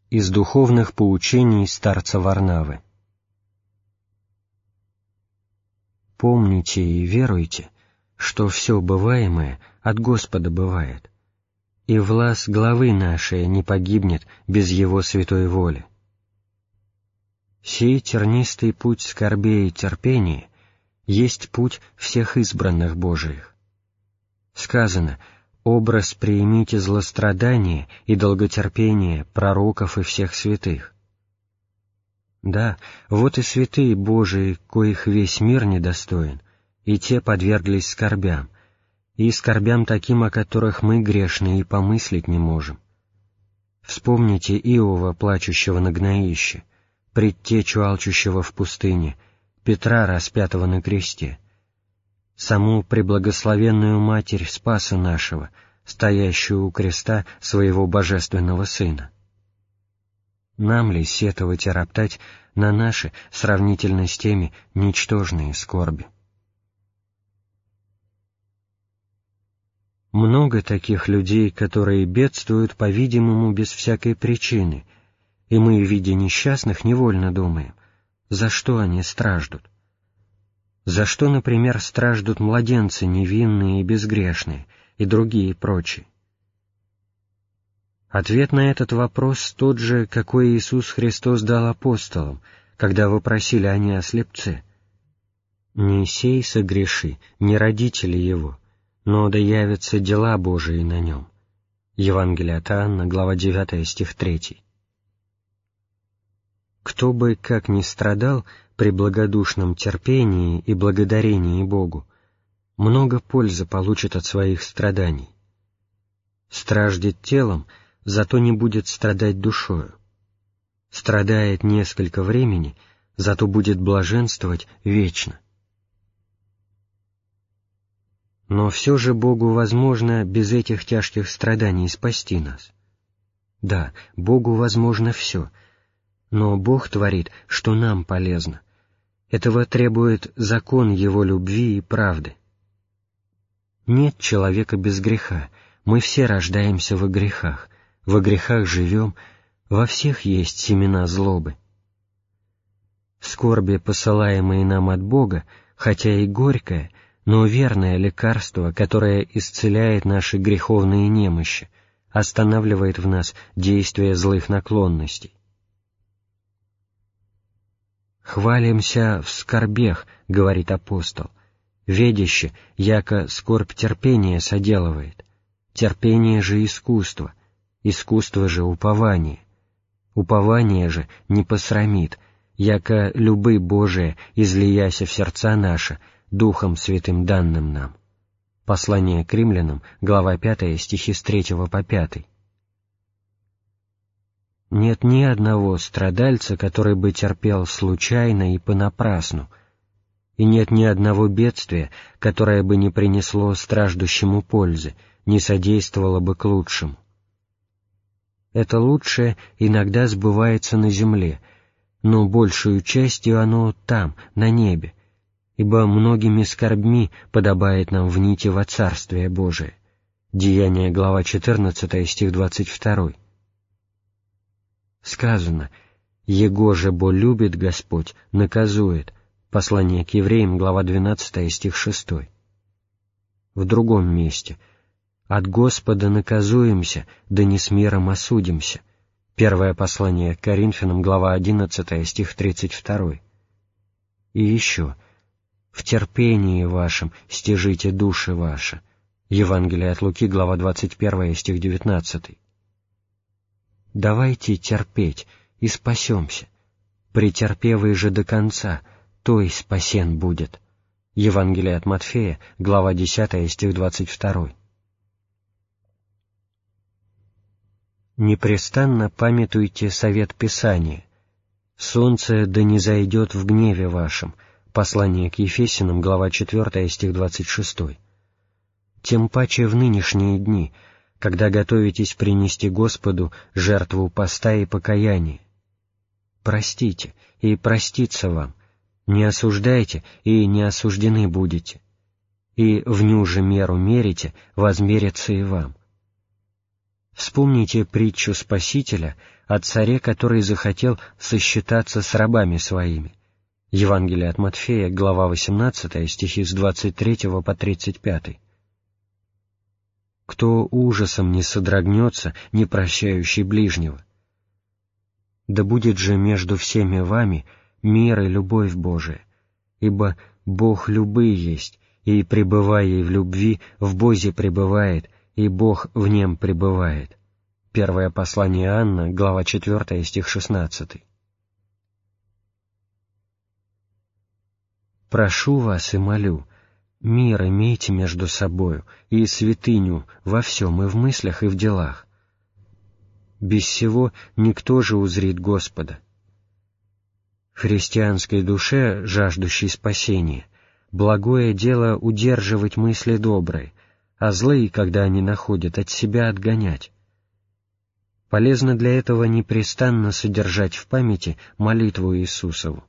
Из духовных поучений старца Варнавы. Помните и веруйте, что все бываемое от Господа бывает, и власть главы нашей не погибнет без Его святой воли. Сей тернистый путь скорбей и терпения есть путь всех избранных Божиих. Сказано: «Образ приимите злострадания и долготерпения пророков и всех святых». Да, вот и святые Божии, коих весь мир недостоин, и те подверглись скорбям, и скорбям таким, о которых мы, грешные, и помыслить не можем. Вспомните Иова, плачущего на гноище, предтечу алчущего в пустыне, Петра, распятого на кресте, саму преблагословенную Матерь Спаса нашего, стоящую у креста своего Божественного Сына. Нам ли сетовать и роптать на наши, сравнительно с теми, ничтожные скорби? Много таких людей, которые бедствуют, по-видимому, без всякой причины, и мы, видя несчастных, невольно думаем, за что они страждут. За что, например, страждут младенцы невинные и безгрешные, и другие прочие? Ответ на этот вопрос тот же, какой Иисус Христос дал апостолам, когда вопросили они о слепце. «Не сей согреши, не родители его, но да явятся дела Божии на нем». Евангелие от Иоанна, глава 9, стих 3. Кто бы как ни страдал при благодушном терпении и благодарении Богу, много пользы получит от своих страданий. Страждет телом, зато не будет страдать душою. Страдает несколько времени, зато будет блаженствовать вечно. Но все же Богу возможно без этих тяжких страданий спасти нас. Да, Богу возможно все, но Бог творит, что нам полезно. Этого требует закон Его любви и правды. Нет человека без греха, мы все рождаемся во грехах живем, во всех есть семена злобы. Скорби, посылаемые нам от Бога, хотя и горькое, но верное лекарство, которое исцеляет наши греховные немощи, останавливает в нас действие злых наклонностей. «Хвалимся в скорбях», — говорит апостол, «ведяще, яко скорбь терпение соделывает, терпение же искусство, искусство же упование, упование же не посрамит, яко любы Божие излияся в сердца наши, Духом Святым данным нам». Послание к Римлянам, глава 5, стихи с 3 по 5. Нет ни одного страдальца, который бы терпел случайно и понапрасну, и нет ни одного бедствия, которое бы не принесло страждущему пользы, не содействовало бы к лучшему. Это лучшее иногда сбывается на земле, но большую частью оно там, на небе, ибо многими скорбьми подобает нам внийти во Царствие Божие. Деяния, глава 14, стих 22. Сказано: «Его же бо любит Господь, наказует». Послание к евреям, глава 12, стих 6. В другом месте: «От Господа наказуемся, да не с миром осудимся». Первое послание к Коринфянам, глава 11, стих 32. И еще: «В терпении вашем стяжите души ваши». Евангелие от Луки, глава 21, стих 19. Давайте терпеть, и спасемся. Претерпевый же до конца, той спасен будет. Евангелие от Матфея, глава 10, стих 22. Непрестанно памятуйте совет Писания. «Солнце да не зайдет в гневе вашем». Послание к Ефесянам, глава 4, стих 26. Тем паче в нынешние дни, когда готовитесь принести Господу жертву поста и покаяния. Простите, и простится вам, не осуждайте, и не осуждены будете, и вню же меру мерите, возмерится и вам. Вспомните притчу Спасителя о царе, который захотел сосчитаться с рабами своими. Евангелие от Матфея, глава 18, стихи с 23 по 35. «Кто ужасом не содрогнется, не прощающий ближнего? Да будет же между всеми вами мир и любовь Божия, ибо Бог любый есть, и, пребывая в любви, в Бозе пребывает, и Бог в нем пребывает». Первое послание Иоанна, глава 4, стих 16. «Прошу вас и молю, мир имейте между собою, и святыню во всем, и в мыслях, и в делах. Без сего никто же узрит Господа». Христианской душе, жаждущей спасения, благое дело удерживать мысли добрые, а злые, когда они находят, от себя отгонять. Полезно для этого непрестанно содержать в памяти молитву Иисусову.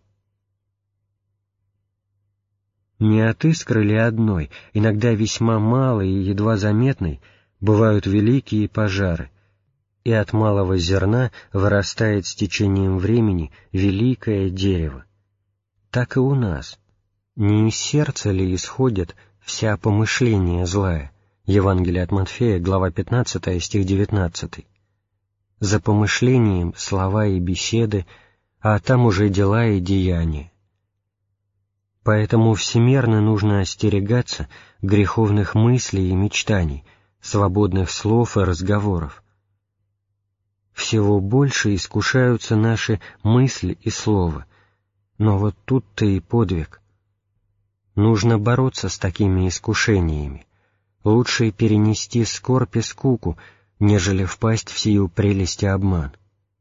Не от искры ли одной, иногда весьма малой и едва заметной, бывают великие пожары, и от малого зерна вырастает с течением времени великое дерево. Так и у нас. Не из сердца ли исходит вся помышление злая? Евангелие от Матфея, глава 15, стих 19. За помышлением слова и беседы, а там уже дела и деяния. Поэтому всемерно нужно остерегаться греховных мыслей и мечтаний, свободных слов и разговоров. Всего больше искушаются наши мысли и слова, но вот тут-то и подвиг. Нужно бороться с такими искушениями, лучше перенести скорбь и скуку, нежели впасть в сию прелесть и обман.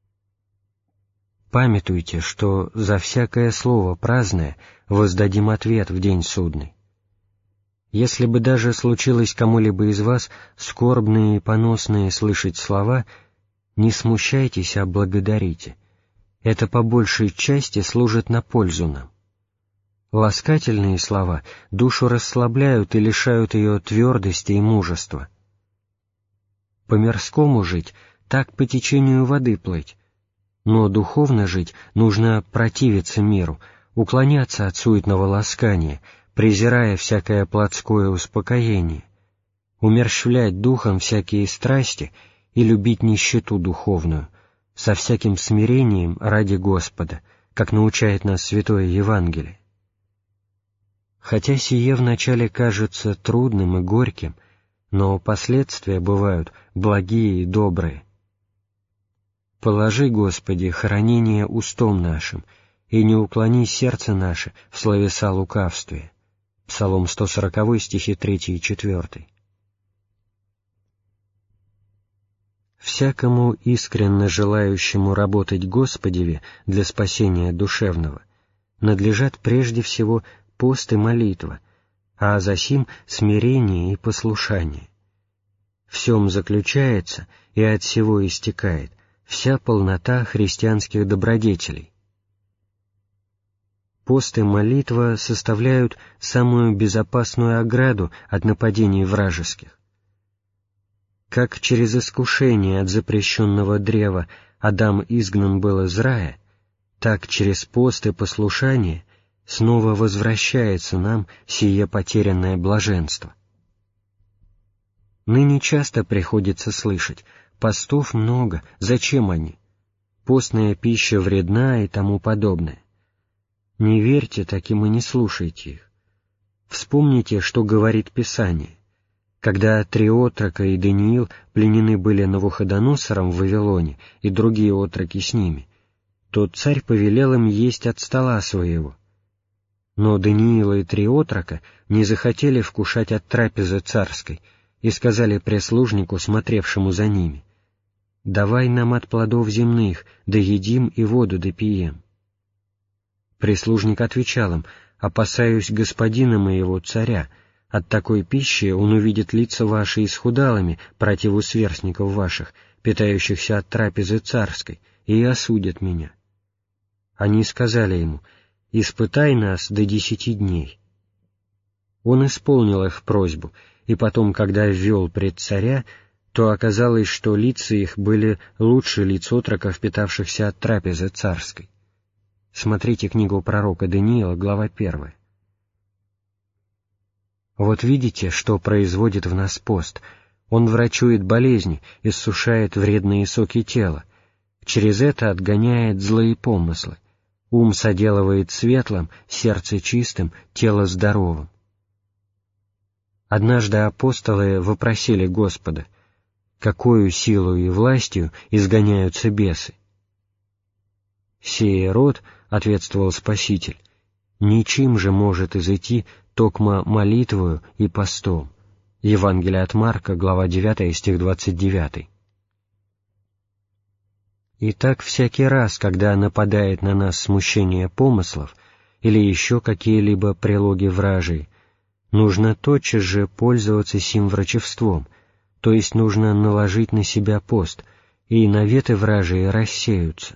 Памятуйте, что за всякое слово праздное воздадим ответ в день судный. Если бы даже случилось кому-либо из вас скорбные и поносные слышать слова, не смущайтесь, а благодарите. Это по большей части служит на пользу нам. Ласкательные слова душу расслабляют и лишают ее твердости и мужества. По-мирскому жить, так по течению воды плыть, но духовно жить нужно противиться миру, уклоняться от суетного ласкания, презирая всякое плотское успокоение, умерщвлять духом всякие страсти и любить нищету духовную, со всяким смирением ради Господа, как научает нас Святое Евангелие. Хотя сие вначале кажется трудным и горьким, но последствия бывают благие и добрые. Положи, Господи, хранение устом нашим, и не уклони сердце наше в словеса лукавствия. Псалом 140, стихи 3 и 4. Всякому искренно желающему работать Господеве для спасения душевного надлежат прежде всего пост и молитва, а засим смирение и послушание. В сем заключается и от сего истекает вся полнота христианских добродетелей. Пост и молитва составляют самую безопасную ограду от нападений вражеских. Как через искушение от запрещенного древа Адам изгнан был из рая, так через пост и послушание снова возвращается нам сие потерянное блаженство. Ныне часто приходится слышать: постов много, зачем они? Постная пища вредна и тому подобное. Не верьте таким и не слушайте их. Вспомните, что говорит Писание. Когда 3 отрока и Даниил пленены были Навуходоносором в Вавилоне и другие отроки с ними, то царь повелел им есть от стола своего. Но Даниил и 3 отрока не захотели вкушать от трапезы царской и сказали прислужнику, смотревшему за ними: «Давай нам от плодов земных, да едим и воду да пием». Прислужник отвечал им: «Опасаюсь господина моего царя, от такой пищи он увидит лица ваши исхудалыми противу сверстников ваших, питающихся от трапезы царской, и осудят меня». Они сказали ему: «Испытай нас до 10 дней». Он исполнил их просьбу, и потом, когда ввел пред царя, то оказалось, что лица их были лучше лиц отроков, питавшихся от трапезы царской. Смотрите книгу пророка Даниила, глава 1. Вот видите, что производит в нас пост. Он врачует болезни, иссушает вредные соки тела, через это отгоняет злые помыслы, ум соделывает светлым, сердце чистым, тело здоровым. Однажды апостолы вопросили Господа: какою силою и властью изгоняются бесы? «Сей род, — ответствовал Спаситель, — ничем же может изойти токмо молитвою и постом». Евангелие от Марка, глава 9, стих 29. Итак, всякий раз, когда нападает на нас смущение помыслов или еще какие-либо прелоги вражии, нужно тотчас же пользоваться сим врачевством, то есть нужно наложить на себя пост, и наветы вражии рассеются.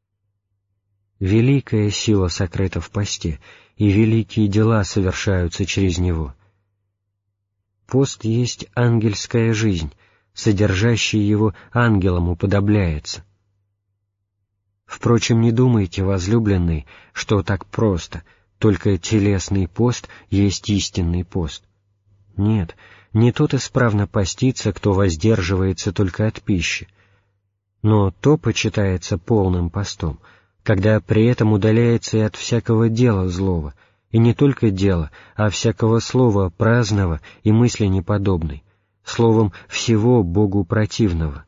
Великая сила сокрыта в посте, и великие дела совершаются через него. Пост есть ангельская жизнь, содержащий его ангелам уподобляется. Впрочем, не думайте, возлюбленные, что так просто, только телесный пост есть истинный пост. Нет, не тот исправно постится, кто воздерживается только от пищи, но то почитается полным постом, когда при этом удаляется и от всякого дела злого, и не только дела, а всякого слова праздного и мысли неподобной, словом, всего Богу противного.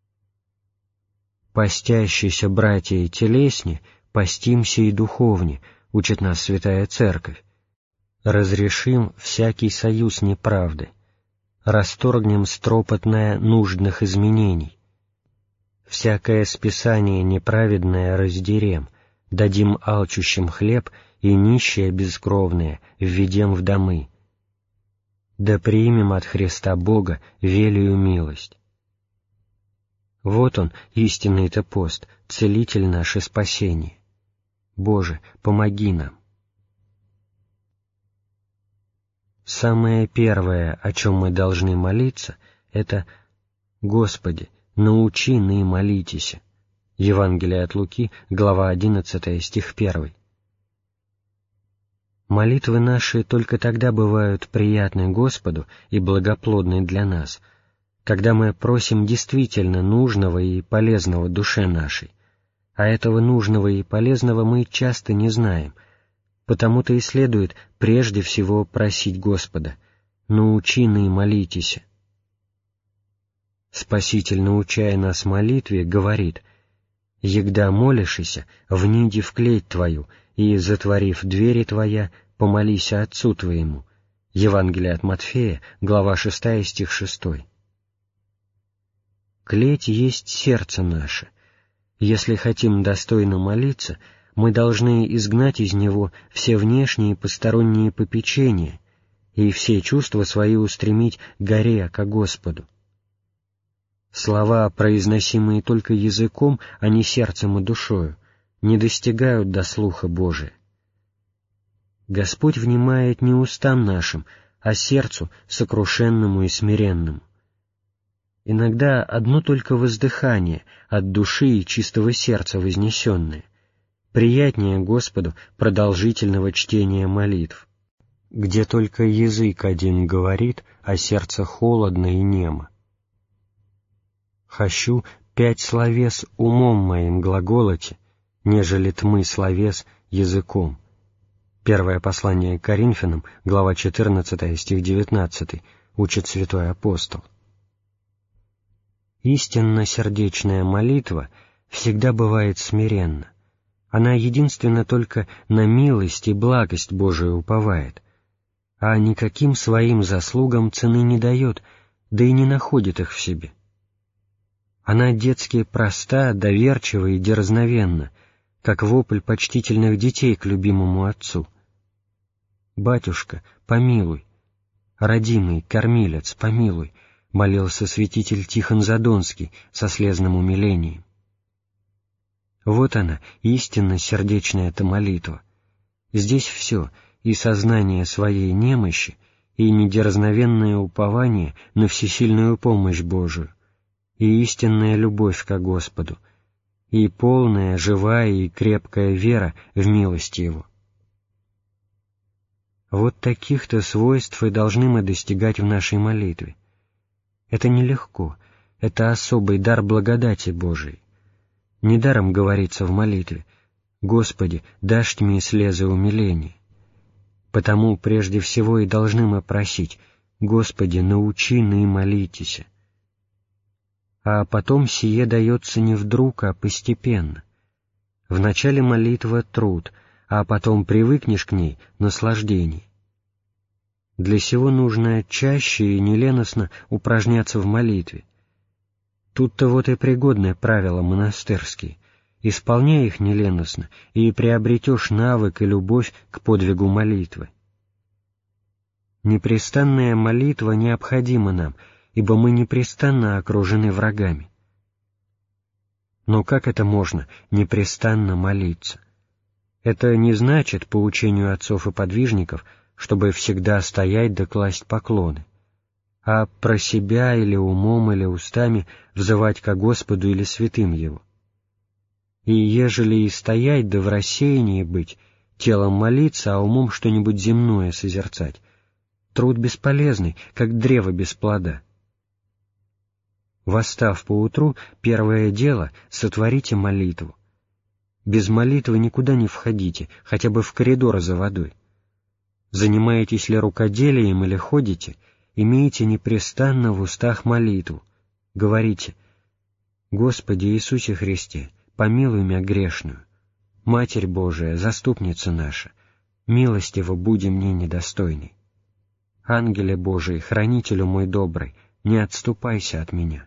«Постящиеся братья и телесни, постимся и духовне», учит нас Святая Церковь. «Разрешим всякий союз неправды, расторгнем стропотное нуждных изменений, всякое списание неправедное раздерем, дадим алчущим хлеб, и нищие бескровные введем в домы. Да примем от Христа Бога велию милость». Вот он, истинный-то пост, целитель наше спасение. Боже, помоги нам. Самое первое, о чем мы должны молиться, это «Господи, научи ны молитесь». Евангелие от Луки, глава 11, стих 1. Молитвы наши только тогда бывают приятны Господу и благоплодны для нас, когда мы просим действительно нужного и полезного душе нашей, а этого нужного и полезного мы часто не знаем, потому-то и следует прежде всего просить Господа: «Научи ны молитесь». Спаситель, научая нас молитве, говорит: «Егда молишися, вниди в клеть твою, и, затворив двери твоя, помолися Отцу твоему». Евангелие от Матфея, глава 6, стих 6. Клеть есть сердце наше. Если хотим достойно молиться, мы должны изгнать из него все внешние посторонние попечения и все чувства свои устремить горе ко Господу. Слова, произносимые только языком, а не сердцем и душою, не достигают до слуха Божия. Господь внимает не устам нашим, а сердцу сокрушенному и смиренному. Иногда одно только воздыхание от души и чистого сердца вознесенное приятнее Господу продолжительного чтения молитв, где только язык один говорит, а сердце холодно и немо. «Хощу 5 словес умом моим глаголоте, нежели тмы словес языком». Первое послание к Коринфянам, глава 14, стих 19, учит святой апостол. Истинно сердечная молитва всегда бывает смиренна. Она единственно только на милость и благость Божию уповает, а никаким своим заслугам цены не дает, да и не находит их в себе. Она детски проста, доверчива и дерзновенна, как вопль почтительных детей к любимому отцу. «Батюшка, помилуй! Родимый, кормилец, помилуй!» — молился святитель Тихон Задонский со слезным умилением. Вот она, истинно сердечная эта молитва. Здесь все, и сознание своей немощи, и недерзновенное упование на всесильную помощь Божию, и истинная любовь ко Господу, и полная, живая и крепкая вера в милость Его. Вот таких-то свойств и должны мы достигать в нашей молитве. Это нелегко, это особый дар благодати Божией. Недаром говорится в молитве: «Господи, дашь мне слезы умиления». Потому прежде всего и должны мы просить: «Господи, научи ны молитеся». А потом сие дается не вдруг, а постепенно. Вначале молитва — труд, а потом привыкнешь к ней — наслаждение. Для сего нужно чаще и неленостно упражняться в молитве. Тут-то вот и пригодное правило монастырские. Исполняй их неленостно, и приобретешь навык и любовь к подвигу молитвы. Непрестанная молитва необходима нам, ибо мы непрестанно окружены врагами. Но как это можно непрестанно молиться? Это не значит, по учению отцов и подвижников, чтобы всегда стоять да класть поклоны, а про себя или умом, или устами взывать ко Господу или святым Его. И ежели и стоять да в рассеянии быть, телом молиться, а умом что-нибудь земное созерцать, труд бесполезный, как древо без плода. Восстав поутру, первое дело — сотворите молитву. Без молитвы никуда не входите, хотя бы в коридор за водой. Занимаетесь ли рукоделием или ходите, имейте непрестанно в устах молитву. Говорите: «Господи Иисусе Христе, помилуй мя грешную. Матерь Божия, заступница наша, милостиво буди мне недостойной. Ангеле Божий, хранителю мой добрый, не отступайся от меня».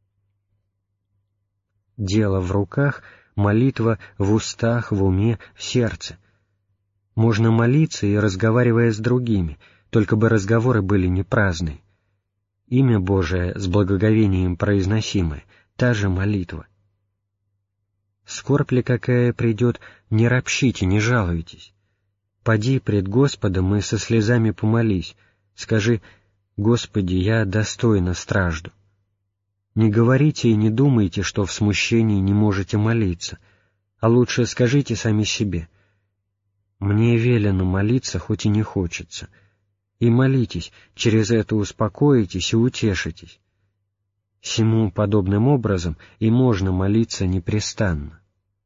Дело в руках, молитва в устах, в уме, в сердце. Можно молиться и разговаривая с другими, только бы разговоры были не праздные. Имя Божие с благоговением произносимое — та же молитва. Скорбь ли какая придет, не ропщите, не жалуйтесь. Поди пред Господом и со слезами помолись, скажи: «Господи, я достойно стражду». Не говорите и не думайте, что в смущении не можете молиться, а лучше скажите сами себе: «Мне велено молиться, хоть и не хочется», и молитесь, через это успокоитесь и утешитесь. Сему подобным образом и можно молиться непрестанно.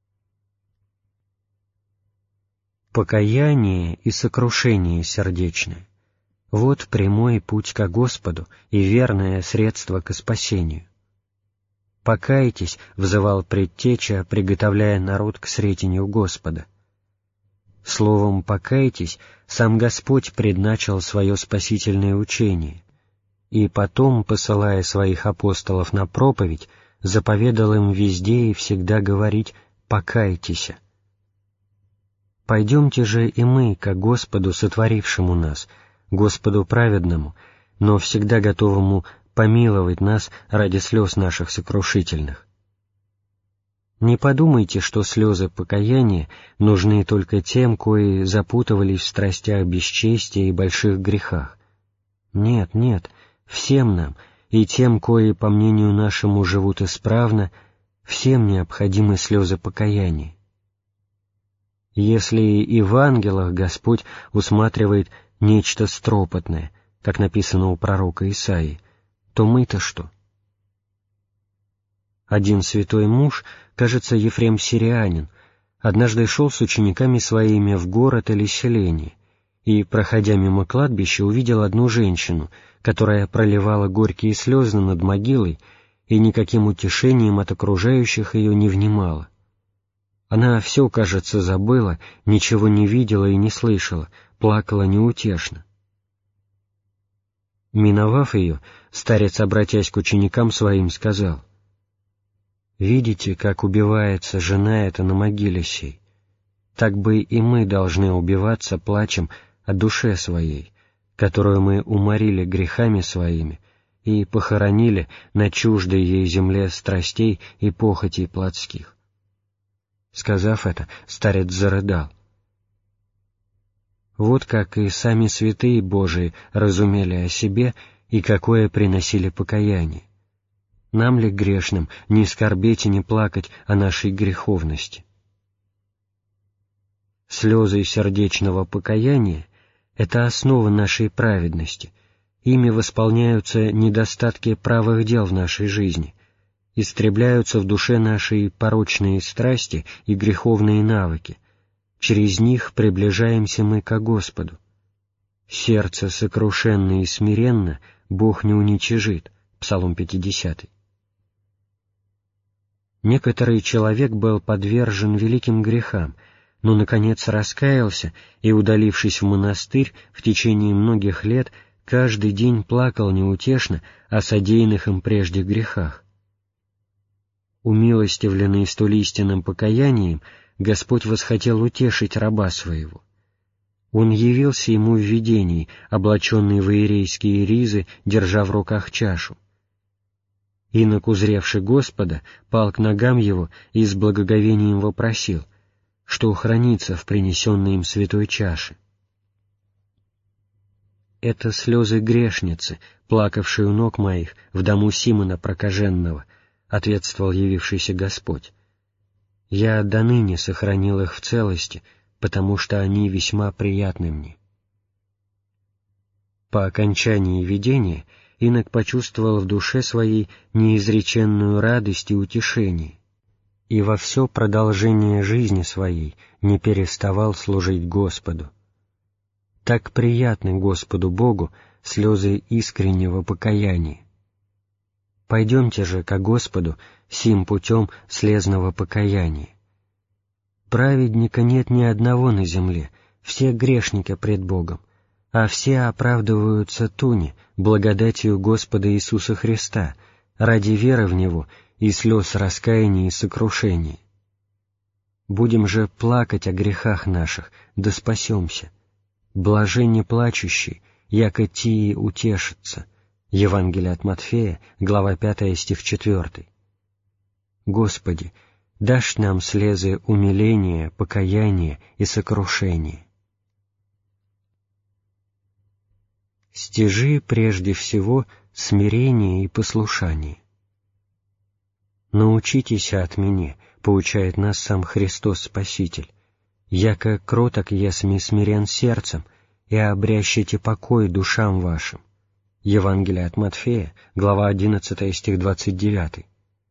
Покаяние и сокрушение сердечное — вот прямой путь ко Господу и верное средство ко спасению. «Покайтесь», — взывал предтеча, приготовляя народ к сретению Господа. Словом «покайтесь» сам Господь предначал свое спасительное учение, и потом, посылая своих апостолов на проповедь, заповедал им везде и всегда говорить «покайтесь». Пойдемте же и мы ко Господу, сотворившему нас, Господу праведному, но всегда готовому помиловать нас ради слез наших сокрушительных. Не подумайте, что слезы покаяния нужны только тем, кои запутывались в страстях бесчестия и больших грехах. Нет, нет, всем нам, и тем, кои, по мнению нашему, живут исправно, всем необходимы слезы покаяния. Если и в ангелах Господь усматривает нечто стропотное, как написано у пророка Исаии, то мы-то что? Один святой муж, кажется, Ефрем Сирианин, однажды шел с учениками своими в город или селение, и, проходя мимо кладбища, увидел одну женщину, которая проливала горькие слезы над могилой и никаким утешением от окружающих ее не внимала. Она все, кажется, забыла, ничего не видела и не слышала, плакала неутешно. Миновав ее, старец, обратясь к ученикам своим, сказал: «Видите, как убивается жена эта на могиле сей? Так бы и мы должны убиваться плачем о душе своей, которую мы уморили грехами своими и похоронили на чуждой ей земле страстей и похотей плотских». Сказав это, старец зарыдал. Вот как и сами святые Божии разумели о себе и какое приносили покаяние. Нам ли грешным не скорбеть и не плакать о нашей греховности? Слезы сердечного покаяния — это основа нашей праведности, ими восполняются недостатки правых дел в нашей жизни, истребляются в душе нашей порочные страсти и греховные навыки, через них приближаемся мы ко Господу. Сердце сокрушенно и смиренно Бог не уничижит. Псалом 50. Некоторый человек был подвержен великим грехам, но, наконец, раскаялся и, удалившись в монастырь, в течение многих лет каждый день плакал неутешно о содеянных им прежде грехах. Умилостивленный столь истинным покаянием, Господь восхотел утешить раба своего. Он явился ему в видении, облаченный в иерейские ризы, держа в руках чашу. Инок, узревший Господа, пал к ногам его и с благоговением вопросил, что хранится в принесенной им святой чаше. «Это слезы грешницы, плакавшей у ног моих в дому Симона Прокаженного», — ответствовал явившийся Господь. «Я доныне сохранил их в целости, потому что они весьма приятны мне». По окончании видения инок почувствовал в душе своей неизреченную радость и утешение, и во все продолжение жизни своей не переставал служить Господу. Так приятны Господу Богу слезы искреннего покаяния. Пойдемте же ко Господу сим путем слезного покаяния. Праведника нет ни одного на земле, все грешники пред Богом, а все оправдываются туне, благодатью Господа Иисуса Христа, ради веры в Него и слез раскаяния и сокрушения. Будем же плакать о грехах наших, да спасемся. Блаженне плачущий, яко тии утешатся. Евангелие от Матфея, глава 5, стих 4. Господи, дашь нам слезы умиления, покаяния и сокрушения. Стяжи прежде всего смирение и послушание. «Научитесь от меня», — поучает нас сам Христос Спаситель, «яко кроток ясми смирен сердцем, и обрящите покой душам вашим». Евангелие от Матфея, глава 11, стих 29.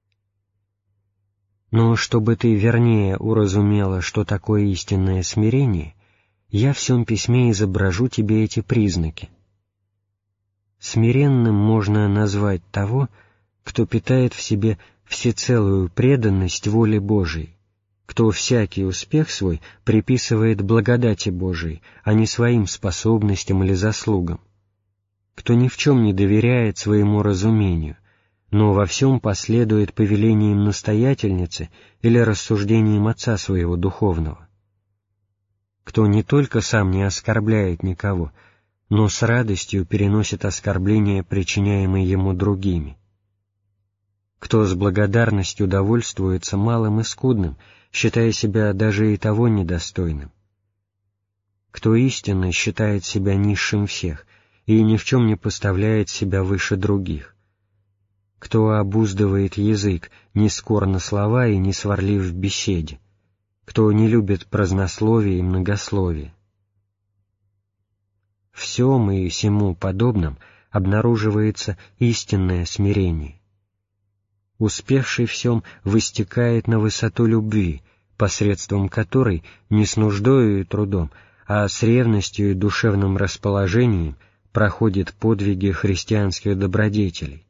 Но чтобы ты вернее уразумела, что такое истинное смирение, я в сем письме изображу тебе эти признаки. Смиренным можно назвать того, кто питает в себе всецелую преданность воле Божией, кто всякий успех свой приписывает благодати Божией, а не своим способностям или заслугам, кто ни в чем не доверяет своему разумению, но во всем последует повелениям настоятельницы или рассуждениям отца своего духовного, кто не только сам не оскорбляет никого, но с радостью переносит оскорбления, причиняемые ему другими, кто с благодарностью довольствуется малым и скудным, считая себя даже и того недостойным, кто истинно считает себя низшим всех и ни в чем не поставляет себя выше других, кто обуздывает язык, не скор на слова и не сварлив в беседе, кто не любит празднословие и многословие. В сем и сему подобном обнаруживается истинное смирение. Успевший в сем выстекает на высоту любви, посредством которой не с нуждою и трудом, а с ревностью и душевным расположением проходит подвиги христианских добродетелей.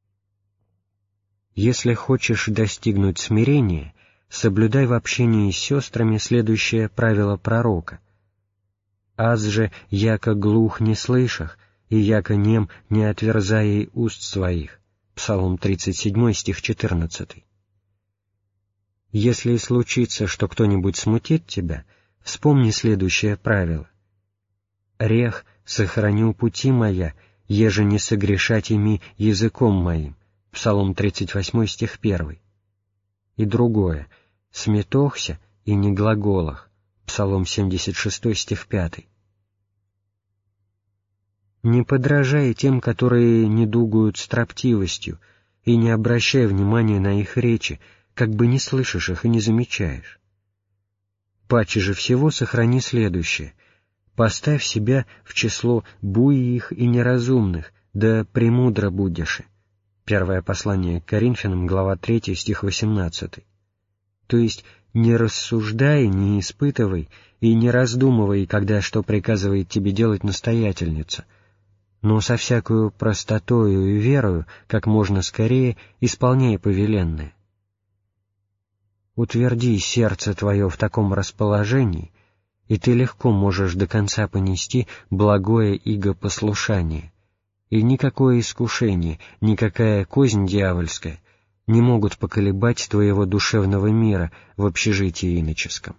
Если хочешь достигнуть смирения, соблюдай в общении с сестрами следующее правило пророка: «Аз же, яко глух не слышах, и яко нем не отверзай уст своих». Псалом 37, стих 14. Если случится, что кто-нибудь смутит тебя, вспомни следующее правило: «Рех сохраню пути моя, еже не согрешать ими языком моим». Псалом 38, стих 1. И другое: «Сметохся и не глаголах». Псалом 76, стих 5. Не подражай тем, которые недугуют строптивостью, и не обращай внимания на их речи, как бы не слышишь их и не замечаешь. Паче же всего сохрани следующее: поставь себя в число буйих и неразумных, да премудро будешь. Первое послание к Коринфянам, глава 3, стих 18. То есть не рассуждай, не испытывай и не раздумывай, когда что приказывает тебе делать настоятельница, но со всякою простотою и верою как можно скорее исполняй повеленное. Утверди сердце твое в таком расположении, и ты легко можешь до конца понести благое игопослушание, и никакое искушение, никакая кознь дьявольская не могут поколебать твоего душевного мира в общежитии иноческом.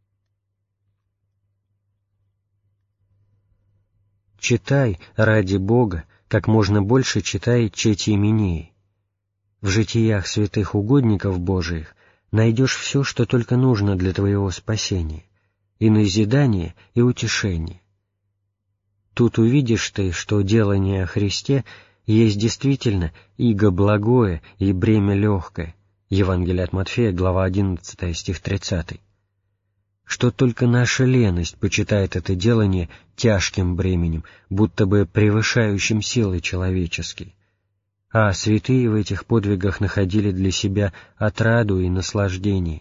Читай, ради Бога, как можно больше читай Чети Именеи. В житиях святых угодников Божиих найдешь все, что только нужно для твоего спасения, и назидание, и утешение. Тут увидишь ты, что делание о Христе есть действительно иго благое и бремя легкое. Евангелие от Матфея, глава 11, стих 30. Что только наша леность почитает это делание тяжким бременем, будто бы превышающим силы человеческие, а святые в этих подвигах находили для себя отраду и наслаждение.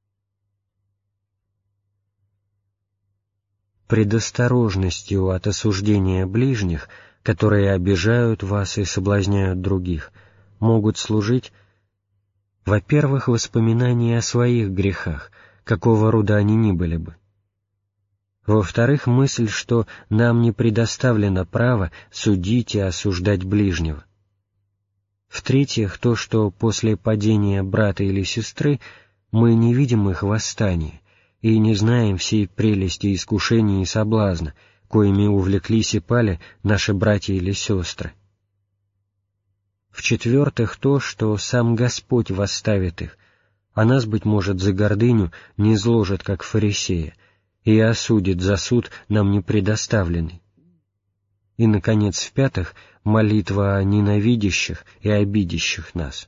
Предосторожностью от осуждения ближних, которые обижают вас и соблазняют других, могут служить, во-первых, воспоминания о своих грехах, какого рода они ни были бы. Во-вторых, мысль, что нам не предоставлено право судить и осуждать ближнего. В-третьих, то, что после падения брата или сестры мы не видим их восстания и не знаем всей прелести искушения и соблазна, коими увлеклись и пали наши братья или сестры. В-четвертых, то, что сам Господь восставит их, а нас, быть может, за гордыню не изложит, как фарисея, и осудит за суд нам не предоставленный. И, наконец, в-пятых, молитва о ненавидящих и обидящих нас.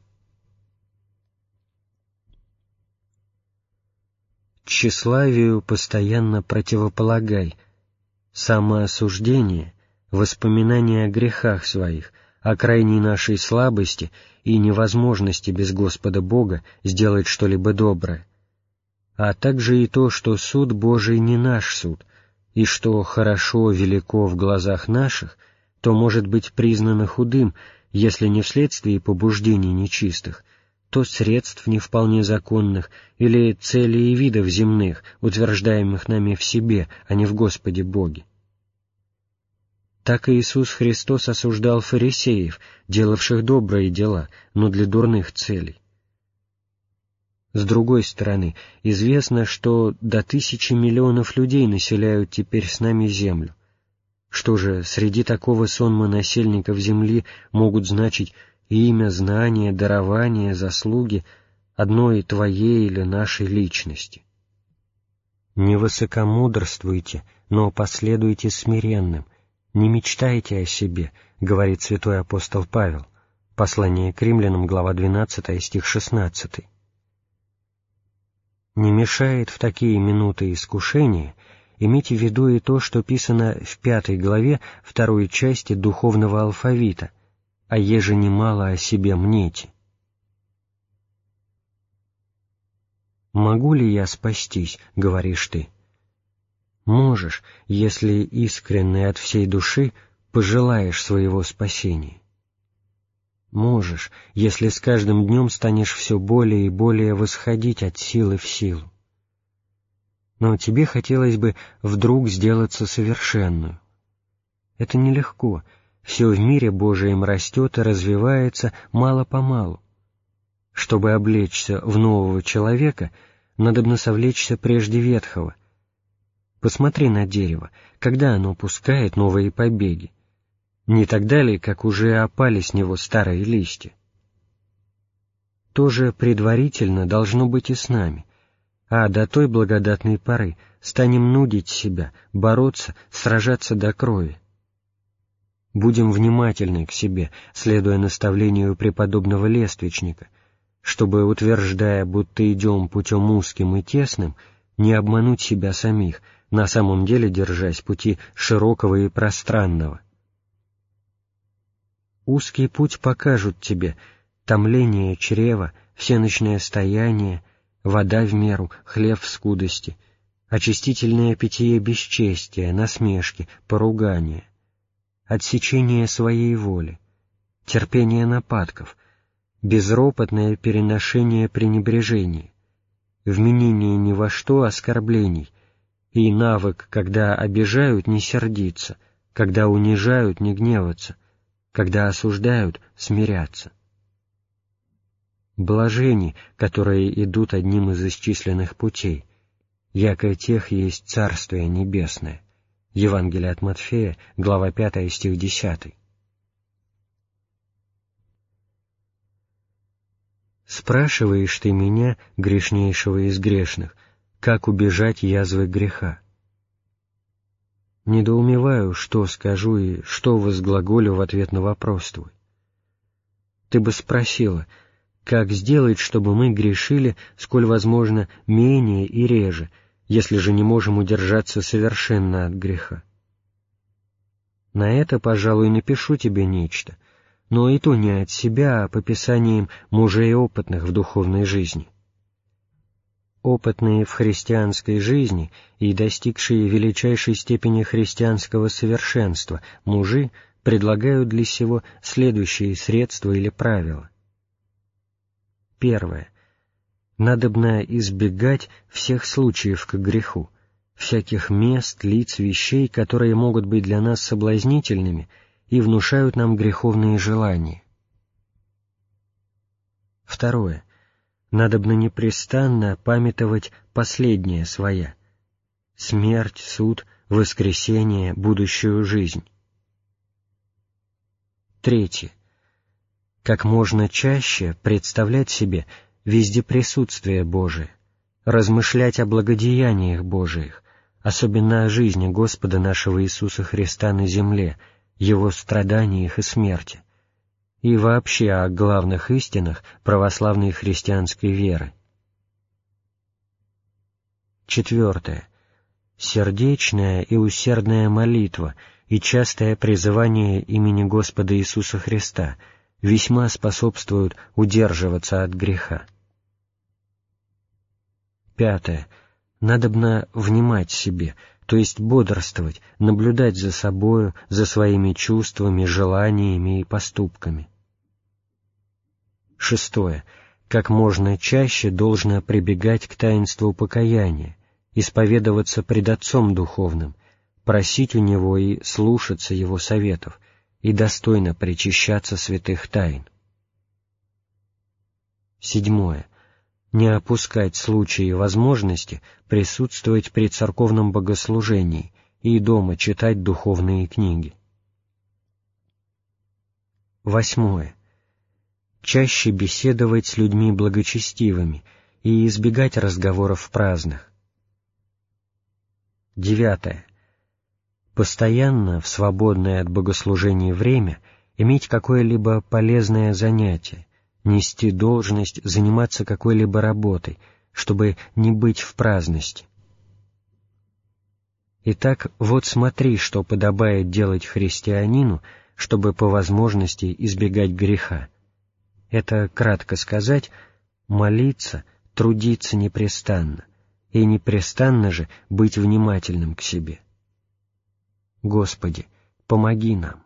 Тщеславию постоянно противополагай самоосуждение, воспоминание о грехах своих, о крайней нашей слабости и невозможности без Господа Бога сделать что-либо доброе, а также и то, что суд Божий не наш суд, и что хорошо велико в глазах наших, то может быть признано худым, если не вследствие побуждений нечистых, то средств не вполне законных или целей и видов земных, утверждаемых нами в себе, а не в Господе Боге. Так и Иисус Христос осуждал фарисеев, делавших добрые дела, но для дурных целей. С другой стороны, известно, что до 1000 миллионов людей населяют теперь с нами землю. Что же, среди такого сонма насельников земли могут значить имя, знание, дарование, заслуги одной твоей или нашей личности? Не высокомудрствуйте, но последуйте смиренным, не мечтайте о себе, говорит святой апостол Павел. Послание к римлянам, глава 12, стих 16. Не мешает в такие минуты искушения иметь в виду и то, что писано в 5 главе 2 части духовного алфавита, а еже немало о себе мнете. «Могу ли я спастись?» — говоришь ты. Можешь, если искренне от всей души пожелаешь своего спасения. Можешь, если с каждым днем станешь все более и более восходить от силы в силу. Но тебе хотелось бы вдруг сделаться совершенную. Это нелегко, все в мире Божием растет и развивается мало-помалу. Чтобы облечься в нового человека, надобно совлечься прежде ветхого. Посмотри на дерево, когда оно пускает новые побеги. Не тогда ли, как уже опали с него старые листья? То же предварительно должно быть и с нами, а до той благодатной поры станем нудить себя, бороться, сражаться до крови. будем внимательны к себе, следуя наставлению преподобного Лествичника, чтобы, утверждая, будто идем путем узким и тесным, не обмануть себя самих, на самом деле держась пути широкого и пространного. Узкий путь покажут тебе томление чрева, всеночное стояние, вода в меру, хлеб в скудости, очистительное питье бесчестия, насмешки, поругания, отсечение своей воли, терпение нападков, безропотное переношение пренебрежений, вменение ни во что оскорблений и навык, когда обижают, не сердиться, когда унижают, не гневаться, когда осуждают, смиряться. Блажени, которые идут одним из исчисленных путей, яко тех есть Царствие Небесное. Евангелие от Матфея, глава 5, стих 10. Спрашиваешь ты меня, грешнейшего из грешных, как убежать язвы греха? Недоумеваю, что скажу и что возглаголю в ответ на вопрос твой. Ты бы спросила, как сделать, чтобы мы грешили, сколь возможно, менее и реже, если же не можем удержаться совершенно от греха? На это, пожалуй, напишу тебе нечто, но и то не от себя, а по писаниям мужей опытных в духовной жизни. Опытные в христианской жизни и достигшие величайшей степени христианского совершенства мужи предлагают для сего следующие средства или правила. Первое. Надобно избегать всех случаев к греху, всяких мест, лиц, вещей, которые могут быть для нас соблазнительными и внушают нам греховные желания. Второе. Надобно непрестанно памятовать последнее своя — смерть, суд, воскресение, будущую жизнь. Третье. Как можно чаще представлять себе везде присутствие Божие, размышлять о благодеяниях Божиих, особенно о жизни Господа нашего Иисуса Христа на земле, Его страданиях и смерти, и вообще о главных истинах православной христианской веры. Четвертое. Сердечная и усердная молитва и частое призывание имени Господа Иисуса Христа весьма способствуют удерживаться от греха. Пятое. Надобно внимать себе, то есть бодрствовать, наблюдать за собою, за своими чувствами, желаниями и поступками. Шестое. Как можно чаще должно прибегать к таинству покаяния, исповедоваться пред Отцом Духовным, просить у Него и слушаться Его советов, и достойно причащаться святых тайн. Седьмое. Не опускать случаи и возможности присутствовать при церковном богослужении и дома читать духовные книги. Восьмое. Чаще беседовать с людьми благочестивыми и избегать разговоров праздных. Девятое. Постоянно, в свободное от богослужения время, иметь какое-либо полезное занятие, нести должность, заниматься какой-либо работой, чтобы не быть в праздности. Итак, вот смотри, что подобает делать христианину, чтобы по возможности избегать греха. Это, кратко сказать, молиться, трудиться непрестанно, и непрестанно же быть внимательным к себе. Господи, помоги нам.